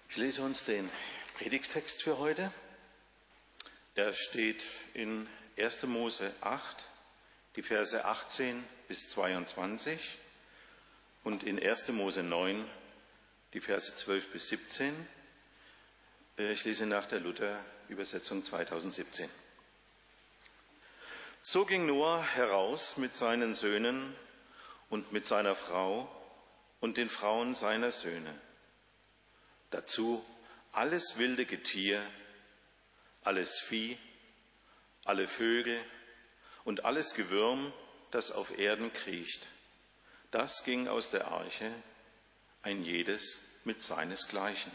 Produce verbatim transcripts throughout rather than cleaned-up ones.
Ich lese uns den Predigttext für heute. Er steht in erster Mose acht, die Verse achtzehn bis zweiundzwanzig und in erster Mose neun, die Verse zwölf bis siebzehn. Ich lese nach der Luther-Übersetzung zweitausendsiebzehn. So ging Noah heraus mit seinen Söhnen und mit seiner Frau und den Frauen seiner Söhne. Dazu alles wilde Getier, alles Vieh, alle Vögel und alles Gewürm, das auf Erden kriecht. Das ging aus der Arche, ein jedes mit seinesgleichen.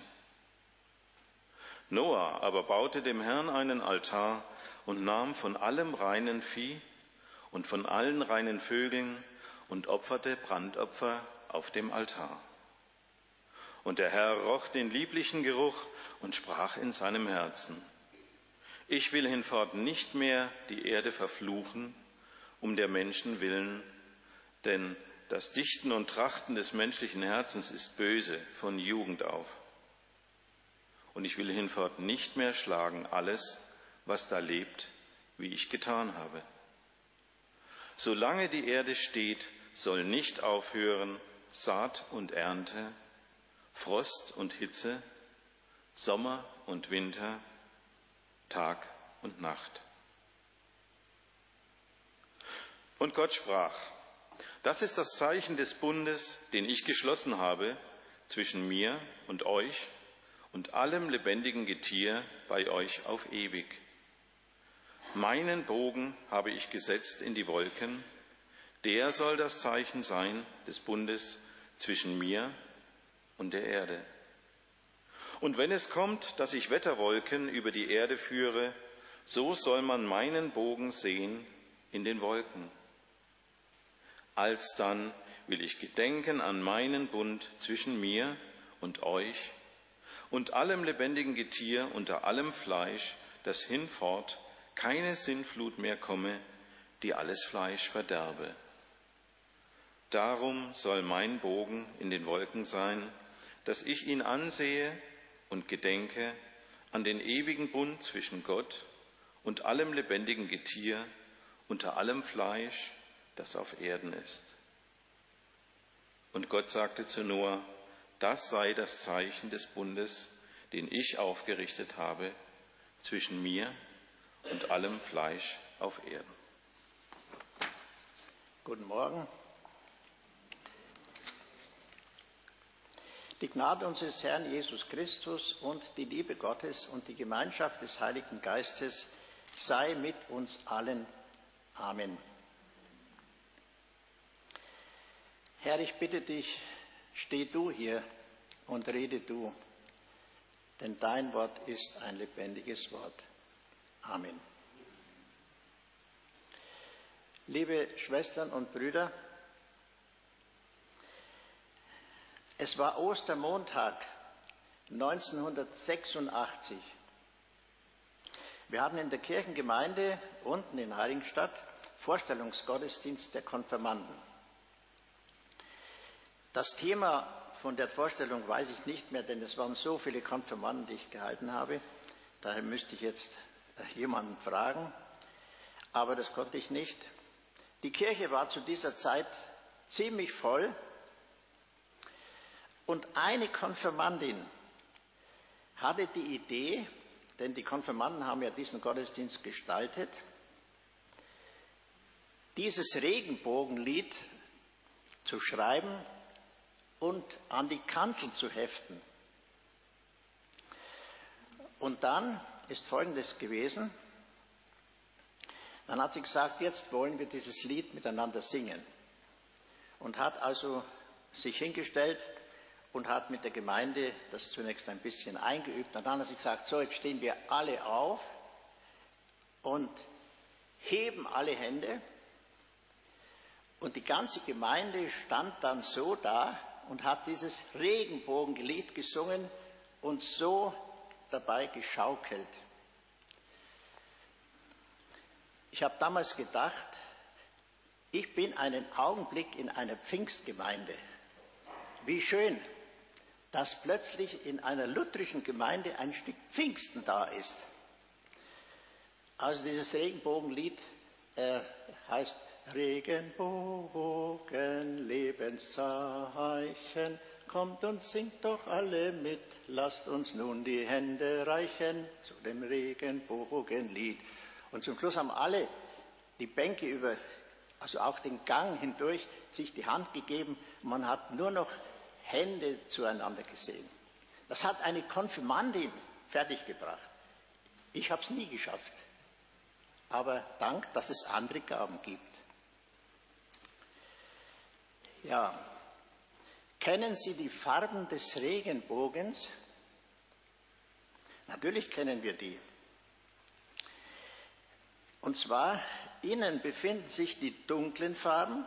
Noah aber baute dem Herrn einen Altar und nahm von allem reinen Vieh und von allen reinen Vögeln und opferte Brandopfer auf dem Altar. Und der Herr roch den lieblichen Geruch und sprach in seinem Herzen: Ich will hinfort nicht mehr die Erde verfluchen, um der Menschen willen, denn das Dichten und Trachten des menschlichen Herzens ist böse von Jugend auf. Und ich will hinfort nicht mehr schlagen alles, was da lebt, wie ich getan habe. Solange die Erde steht, soll nicht aufhören Saat und Ernte, Frost und Hitze, Sommer und Winter, Tag und Nacht. Und Gott sprach: Das ist das Zeichen des Bundes, den ich geschlossen habe zwischen mir und euch und allem lebendigen Getier bei euch auf ewig. Meinen Bogen habe ich gesetzt in die Wolken, der soll das Zeichen sein des Bundes zwischen mir und der Erde. Und wenn es kommt, dass ich Wetterwolken über die Erde führe, so soll man meinen Bogen sehen in den Wolken. Alsdann will ich gedenken an meinen Bund zwischen mir und euch und allem lebendigen Getier unter allem Fleisch, dass hinfort keine Sintflut mehr komme, die alles Fleisch verderbe. Darum soll mein Bogen in den Wolken sein, dass ich ihn ansehe und gedenke an den ewigen Bund zwischen Gott und allem lebendigen Getier unter allem Fleisch, das auf Erden ist. Und Gott sagte zu Noah: Das sei das Zeichen des Bundes, den ich aufgerichtet habe zwischen mir und allem Fleisch auf Erden. Guten Morgen. Die Gnade unseres Herrn Jesus Christus und die Liebe Gottes und die Gemeinschaft des Heiligen Geistes sei mit uns allen. Amen. Herr, ich bitte dich, steh du hier und rede du, denn dein Wort ist ein lebendiges Wort. Amen. Liebe Schwestern und Brüder, es war Ostermontag neunzehnhundertsechsundachtzig. Wir hatten in der Kirchengemeinde unten in Heiligenstadt Vorstellungsgottesdienst der Konfirmanden. Das Thema von der Vorstellung weiß ich nicht mehr, denn es waren so viele Konfirmanden, die ich gehalten habe. Daher müsste ich jetzt jemanden fragen, aber das konnte ich nicht. Die Kirche war zu dieser Zeit ziemlich voll. Und eine Konfirmandin hatte die Idee, denn die Konfirmanden haben ja diesen Gottesdienst gestaltet, dieses Regenbogenlied zu schreiben und an die Kanzel zu heften. Und dann ist Folgendes gewesen. Dann hat sie gesagt, jetzt wollen wir dieses Lied miteinander singen. Und hat also sich hingestellt und hat mit der Gemeinde das zunächst ein bisschen eingeübt. Und dann hat sie gesagt, so, jetzt stehen wir alle auf und heben alle Hände. Und die ganze Gemeinde stand dann so da und hat dieses Regenbogenlied gesungen und so dabei geschaukelt. Ich habe damals gedacht, ich bin einen Augenblick in einer Pfingstgemeinde. Wie schön, dass plötzlich in einer lutherischen Gemeinde ein Stück Pfingsten da ist. Also dieses Regenbogenlied äh, heißt Regenbogen, Lebenszeichen, kommt und singt doch alle mit, lasst uns nun die Hände reichen zu dem Regenbogenlied. Und zum Schluss haben alle die Bänke über, also auch den Gang hindurch, sich die Hand gegeben. Man hat nur noch Hände zueinander gesehen. Das hat eine Konfirmandin fertiggebracht. Ich habe es nie geschafft. Aber Dank, dass es andere Gaben gibt. Ja, kennen Sie die Farben des Regenbogens? Natürlich kennen wir die. Und zwar, innen befinden sich die dunklen Farben.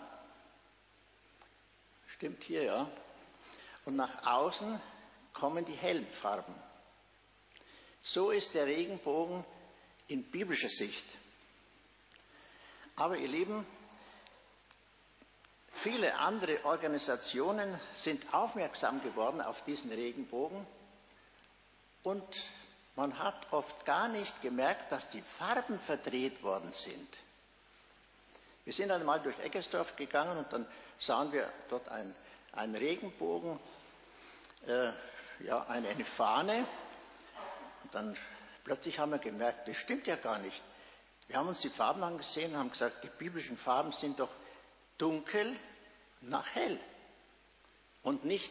Stimmt hier, ja. Und nach außen kommen die hellen Farben. So ist der Regenbogen in biblischer Sicht. Aber ihr Lieben, viele andere Organisationen sind aufmerksam geworden auf diesen Regenbogen und man hat oft gar nicht gemerkt, dass die Farben verdreht worden sind. Wir sind einmal durch Eckersdorf gegangen und dann sahen wir dort einen, einen Regenbogen, äh, ja, eine, eine Fahne. Und dann plötzlich haben wir gemerkt, das stimmt ja gar nicht. Wir haben uns die Farben angesehen und haben gesagt, die biblischen Farben sind doch dunkel nach hell und nicht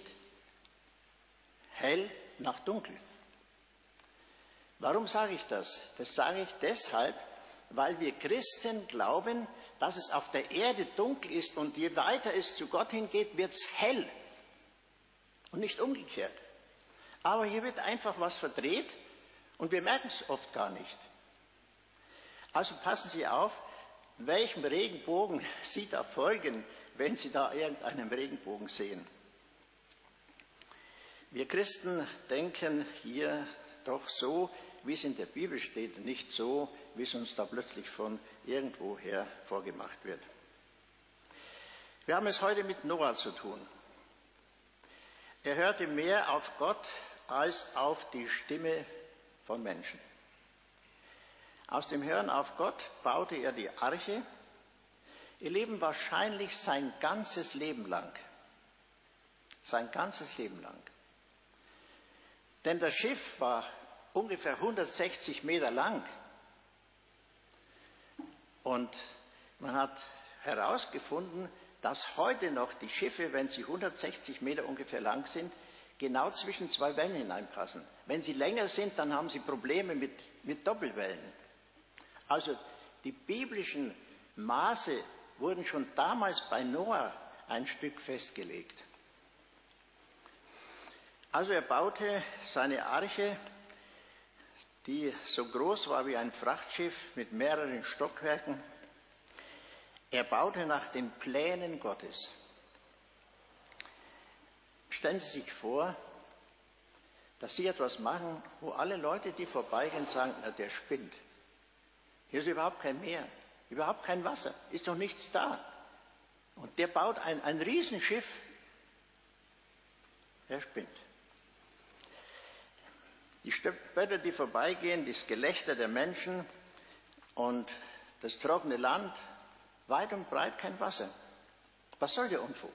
hell nach dunkel. Warum sage ich das? Das sage ich deshalb, weil wir Christen glauben, dass es auf der Erde dunkel ist und je weiter es zu Gott hingeht, wird es hell und nicht umgekehrt. Aber hier wird einfach was verdreht und wir merken es oft gar nicht. Also passen Sie auf, welchem Regenbogen Sie da folgen, wenn Sie da irgendeinen Regenbogen sehen. Wir Christen denken hier doch so, wie es in der Bibel steht, nicht so, wie es uns da plötzlich von irgendwoher vorgemacht wird. Wir haben es heute mit Noah zu tun. Er hörte mehr auf Gott als auf die Stimme von Menschen. Aus dem Hören auf Gott baute er die Arche. Ihr Leben wahrscheinlich sein ganzes Leben lang. Sein ganzes Leben lang. Denn das Schiff war ungefähr hundertsechzig Meter lang. Und man hat herausgefunden, dass heute noch die Schiffe, wenn sie hundertsechzig Meter ungefähr lang sind, genau zwischen zwei Wellen hineinpassen. Wenn sie länger sind, dann haben sie Probleme mit, mit Doppelwellen. Also die biblischen Maße wurden schon damals bei Noah ein Stück festgelegt. Also er baute seine Arche, die so groß war wie ein Frachtschiff mit mehreren Stockwerken. Er baute nach den Plänen Gottes. Stellen Sie sich vor, dass Sie etwas machen, wo alle Leute, die vorbeigehen, sagen, na, der spinnt. Hier ist überhaupt kein Meer, überhaupt kein Wasser, ist doch nichts da. Und der baut ein, ein Riesenschiff. Er spinnt. Die Spötter, die vorbeigehen, das Gelächter der Menschen und das trockene Land, weit und breit kein Wasser. Was soll der Unfug?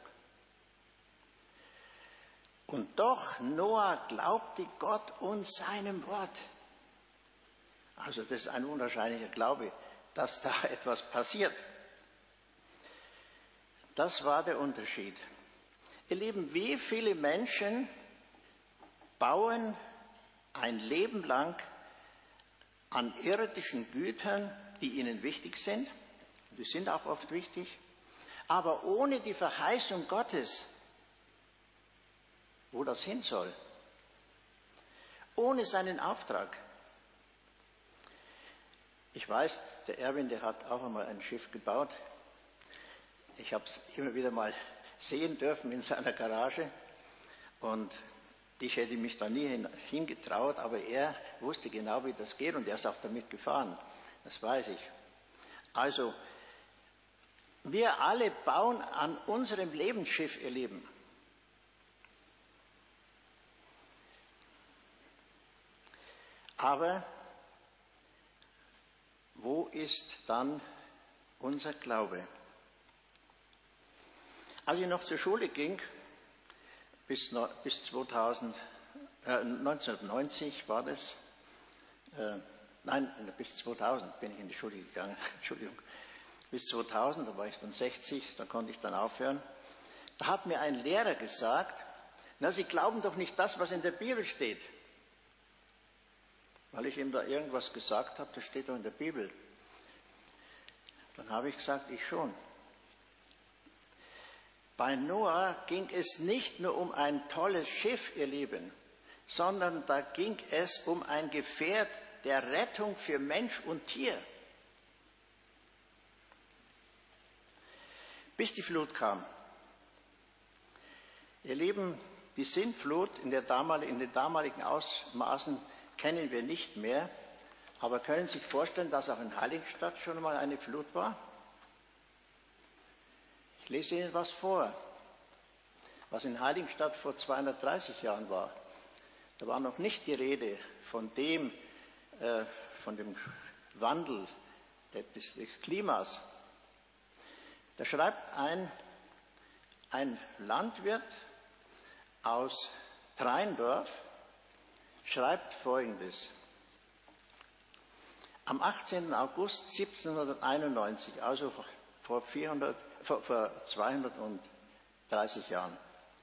Und doch, Noah glaubte Gott und seinem Wort. Also das ist ein unwahrscheinlicher Glaube, dass da etwas passiert. Das war der Unterschied. Ihr Lieben, wie viele Menschen bauen ein Leben lang an irdischen Gütern, die ihnen wichtig sind, die sind auch oft wichtig, aber ohne die Verheißung Gottes, wo das hin soll, ohne seinen Auftrag. Ich weiß, der Erwin, der hat auch einmal ein Schiff gebaut. Ich habe es immer wieder mal sehen dürfen in seiner Garage und ich hätte mich da nie hingetraut, aber er wusste genau, wie das geht und er ist auch damit gefahren. Das weiß ich. Also, wir alle bauen an unserem Lebensschiff, ihr Lieben. Aber wo ist dann unser Glaube? Als ich noch zur Schule ging, bis, bis zweitausend, äh, neunzehnhundertneunzig war das, äh, nein, bis zweitausend bin ich in die Schule gegangen, Entschuldigung, bis zweitausend, da war ich dann sechzig, da konnte ich dann aufhören. Da hat mir ein Lehrer gesagt, na, Sie glauben doch nicht das, was in der Bibel steht. Weil ich ihm da irgendwas gesagt habe, das steht doch in der Bibel. Dann habe ich gesagt, ich schon. Bei Noah ging es nicht nur um ein tolles Schiff, ihr Lieben, sondern da ging es um ein Gefährt der Rettung für Mensch und Tier. Bis die Flut kam. Ihr Lieben, die Sintflut in, der damaligen, in den damaligen Ausmaßen kennen wir nicht mehr, aber können Sie sich vorstellen, dass auch in Heiligenstadt schon mal eine Flut war? Ich lese Ihnen was vor, was in Heiligenstadt vor zweihundertdreißig Jahren war. Da war noch nicht die Rede von dem, äh, von dem Wandel des, des Klimas. Da schreibt ein, ein Landwirt aus Treindorf, schreibt Folgendes. Am achtzehnten August siebzehnhunderteinundneunzig, also vor, vierhundert, vor, vor zweihundertdreißig Jahren,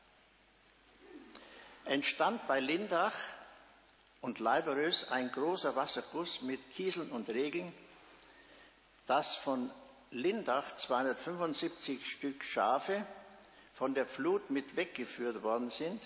entstand bei Lindach und Leiberös ein großer Wasserguss mit Kieseln und Regeln, dass von Lindach zweihundertfünfundsiebzig Stück Schafe von der Flut mit weggeführt worden sind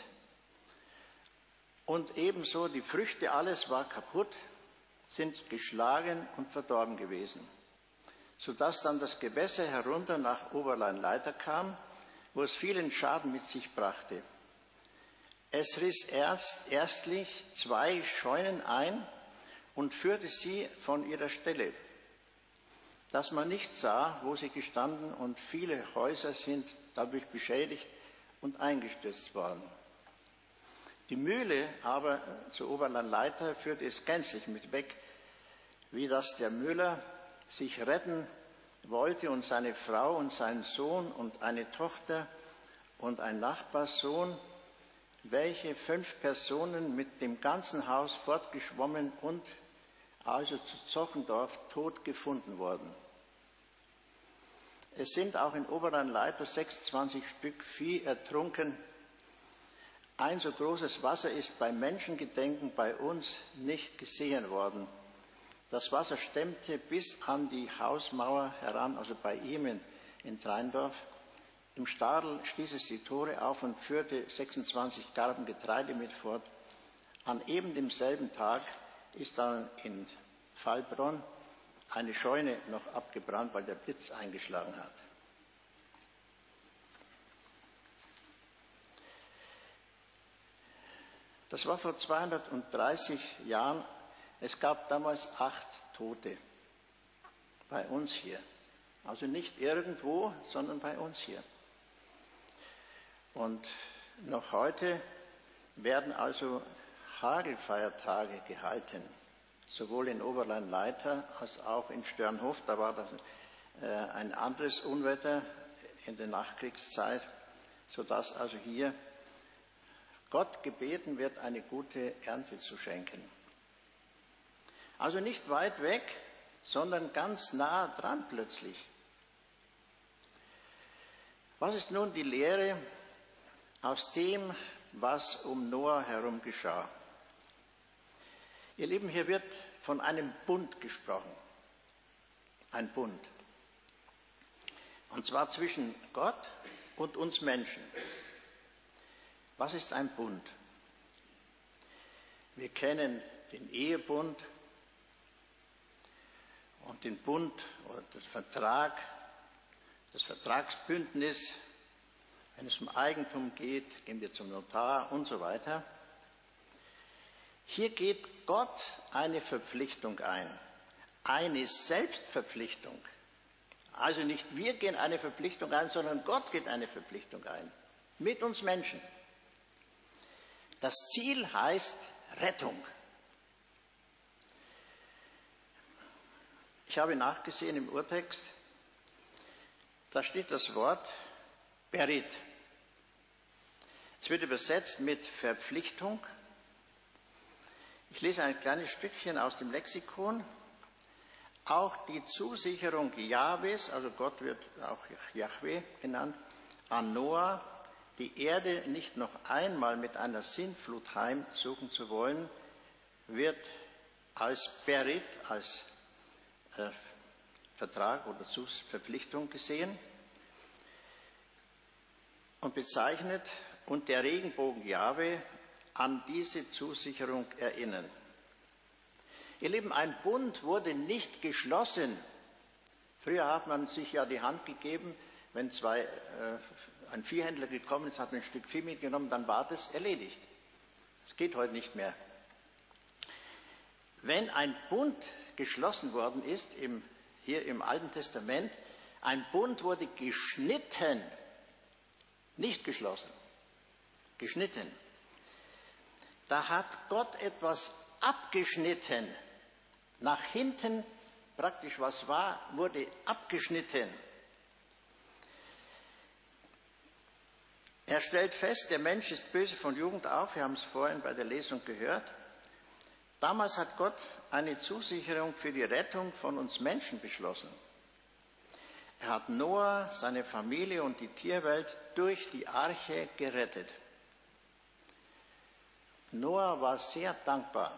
und ebenso die Früchte, alles war kaputt, sind geschlagen und verdorben gewesen, sodass dann das Gewässer herunter nach Oberleinleiter kam, wo es vielen Schaden mit sich brachte. Es riss erst, erstlich zwei Scheunen ein und führte sie von ihrer Stelle, dass man nicht sah, wo sie gestanden, und viele Häuser sind dadurch beschädigt und eingestürzt worden. Die Mühle aber zur Oberlandleiter führte es gänzlich mit weg, wie dass der Müller sich retten wollte und seine Frau und sein Sohn und eine Tochter und ein Nachbarssohn, welche fünf Personen mit dem ganzen Haus fortgeschwommen und also zu Zochendorf tot gefunden worden. Es sind auch in Oberrheinleiter sechsundzwanzig Stück Vieh ertrunken. Ein so großes Wasser ist bei Menschengedenken bei uns nicht gesehen worden. Das Wasser stemmte bis an die Hausmauer heran, also bei ihm in, in Treindorf. Im Stadel stieß es die Tore auf und führte sechsundzwanzig Garben Getreide mit fort. An eben demselben Tag ist dann in Vallbronn eine Scheune noch abgebrannt, weil der Blitz eingeschlagen hat. Das war vor zweihundertdreißig Jahren. Es gab damals acht Tote bei uns hier. Also nicht irgendwo, sondern bei uns hier. Und noch heute werden also Hagelfeiertage gehalten, sowohl in Oberleinleiter als auch in Störnhof. Da war das äh, ein anderes Unwetter in der Nachkriegszeit, sodass also hier Gott gebeten wird, eine gute Ernte zu schenken. Also nicht weit weg, sondern ganz nah dran plötzlich. Was ist nun die Lehre aus dem, was um Noah herum geschah? Ihr Lieben, hier wird von einem Bund gesprochen. Ein Bund. Und zwar zwischen Gott und uns Menschen. Was ist ein Bund? Wir kennen den Ehebund und den Bund oder das Vertrag, das Vertragsbündnis. Wenn es um Eigentum geht, gehen wir zum Notar und so weiter. Hier geht Gott eine Verpflichtung ein, eine Selbstverpflichtung. Also nicht wir gehen eine Verpflichtung ein, sondern Gott geht eine Verpflichtung ein, mit uns Menschen. Das Ziel heißt Rettung. Ich habe nachgesehen im Urtext, da steht das Wort Berit. Es wird übersetzt mit Verpflichtung. Ich lese ein kleines Stückchen aus dem Lexikon. Auch die Zusicherung Jahwes, also Gott wird auch Jahwe genannt, an Noah, die Erde nicht noch einmal mit einer Sintflut heimsuchen zu wollen, wird als Berit, als äh, Vertrag oder Verpflichtung gesehen und bezeichnet und der Regenbogen Jahwe an diese Zusicherung erinnern. Ihr Lieben, ein Bund wurde nicht geschlossen. Früher hat man sich ja die Hand gegeben, wenn zwei, äh, ein Viehhändler gekommen ist, hat ein Stück Vieh mitgenommen, dann war das erledigt. Das geht heute nicht mehr. Wenn ein Bund geschlossen worden ist, im, hier im Alten Testament, ein Bund wurde geschnitten, nicht geschlossen, geschnitten. Da hat Gott etwas abgeschnitten. Nach hinten, praktisch was war, wurde abgeschnitten. Er stellt fest, der Mensch ist böse von Jugend auf. Wir haben es vorhin bei der Lesung gehört. Damals hat Gott eine Zusicherung für die Rettung von uns Menschen beschlossen. Er hat Noah, seine Familie und die Tierwelt durch die Arche gerettet. Noah war sehr dankbar.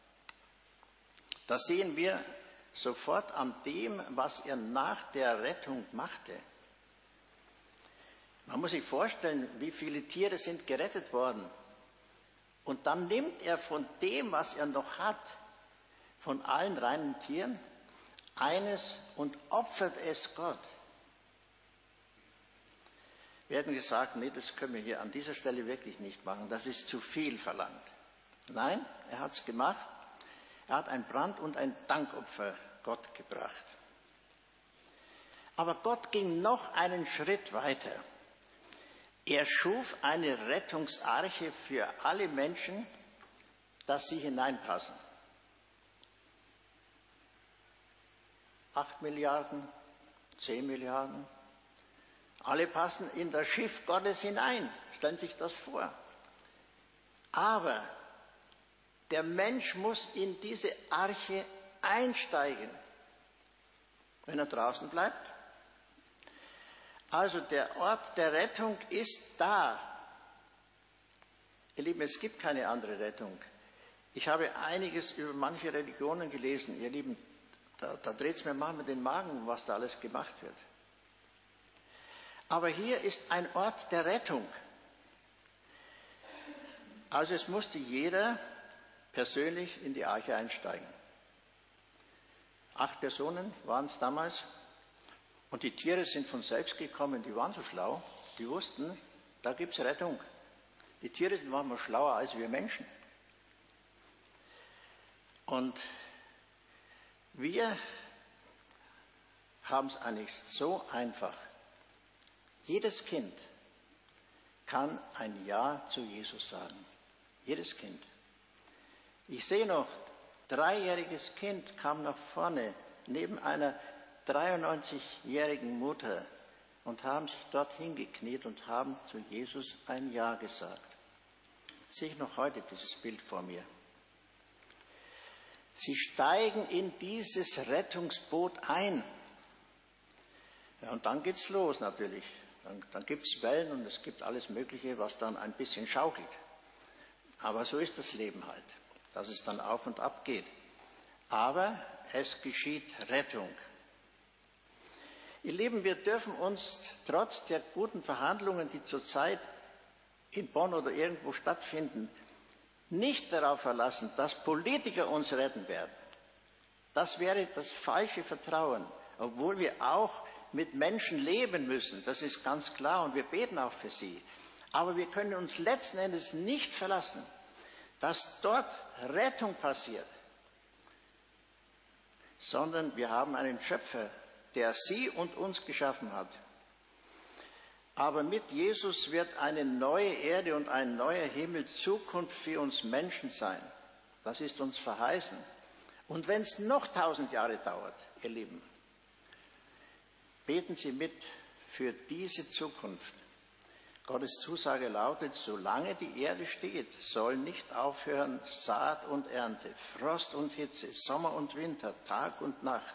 Das sehen wir sofort an dem, was er nach der Rettung machte. Man muss sich vorstellen, wie viele Tiere sind gerettet worden. Und dann nimmt er von dem, was er noch hat, von allen reinen Tieren, eines und opfert es Gott. Wir hätten gesagt, nee, das können wir hier an dieser Stelle wirklich nicht machen, das ist zu viel verlangt. Nein, er hat es gemacht. Er hat ein Brand- und ein Dankopfer Gott gebracht. Aber Gott ging noch einen Schritt weiter. Er schuf eine Rettungsarche für alle Menschen, dass sie hineinpassen. Acht Milliarden, zehn Milliarden, alle passen in das Schiff Gottes hinein. Stellen Sie sich das vor. Aber der Mensch muss in diese Arche einsteigen, wenn er draußen bleibt. Also der Ort der Rettung ist da. Ihr Lieben, es gibt keine andere Rettung. Ich habe einiges über manche Religionen gelesen. Ihr Lieben, da, da dreht es mir manchmal den Magen, was da alles gemacht wird. Aber hier ist ein Ort der Rettung. Also es musste jeder persönlich in die Arche einsteigen. Acht Personen waren es damals. Und die Tiere sind von selbst gekommen, die waren so schlau, die wussten, da gibt es Rettung. Die Tiere sind manchmal schlauer als wir Menschen. Und wir haben es eigentlich so einfach. Jedes Kind kann ein Ja zu Jesus sagen. Jedes Kind. Ich sehe noch, dreijähriges Kind kam nach vorne neben einer dreiundneunzigjährigen Mutter und haben sich dort hingekniet und haben zu Jesus ein Ja gesagt. Sehe ich noch heute dieses Bild vor mir. Sie steigen in dieses Rettungsboot ein. Ja, und dann geht's los natürlich. Dann, dann gibt es Wellen und es gibt alles Mögliche, was dann ein bisschen schaukelt. Aber so ist das Leben halt, dass es dann auf und ab geht. Aber es geschieht Rettung. Ihr Lieben, wir dürfen uns trotz der guten Verhandlungen, die zurzeit in Bonn oder irgendwo stattfinden, nicht darauf verlassen, dass Politiker uns retten werden. Das wäre das falsche Vertrauen, obwohl wir auch mit Menschen leben müssen, das ist ganz klar und wir beten auch für sie. Aber wir können uns letzten Endes nicht verlassen, dass dort Rettung passiert, sondern wir haben einen Schöpfer, der sie und uns geschaffen hat. Aber mit Jesus wird eine neue Erde und ein neuer Himmel Zukunft für uns Menschen sein. Das ist uns verheißen. Und wenn es noch tausend Jahre dauert, ihr Lieben, beten Sie mit für diese Zukunft. Gottes Zusage lautet, solange die Erde steht, soll nicht aufhören Saat und Ernte, Frost und Hitze, Sommer und Winter, Tag und Nacht.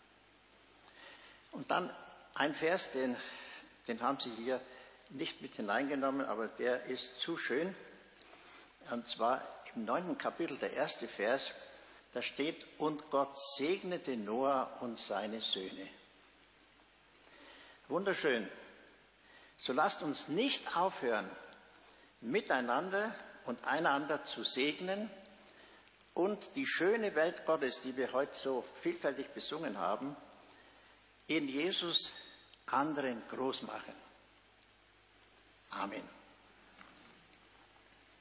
Und dann ein Vers, den, den haben Sie hier nicht mit hineingenommen, aber der ist zu schön. Und zwar im neunten Kapitel, der erste Vers, da steht, und Gott segnete Noah und seine Söhne. Wunderschön. So lasst uns nicht aufhören, miteinander und einander zu segnen und die schöne Welt Gottes, die wir heute so vielfältig besungen haben, in Jesus anderen groß machen. Amen.